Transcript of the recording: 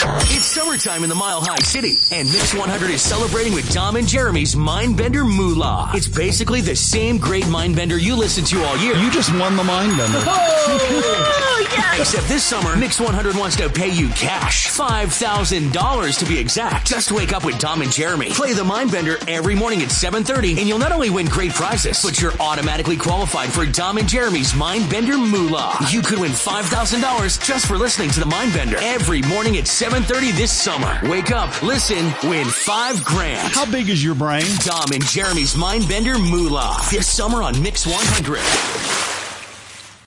It's summertime in the Mile High City, and Mix 100 is celebrating with Dom and Jeremy's Mindbender Moolah. It's basically the same great Mindbender you listen to all year. You just won the Mindbender. Oh, yes! Except this summer, Mix 100 wants to pay you cash. $5,000 to be exact. Just wake up with Dom and Jeremy. Play the Mindbender every morning at 7:30, and you'll not only win great prizes, but you're automatically qualified for Dom and Jeremy's Mindbender Moolah. You could win $5,000 just for listening to the Mindbender every morning at 7:30 this summer. Wake up, listen, win $5,000. How big is your brain? Dom and Jeremy's Mindbender Moolah. This summer on Mix 100.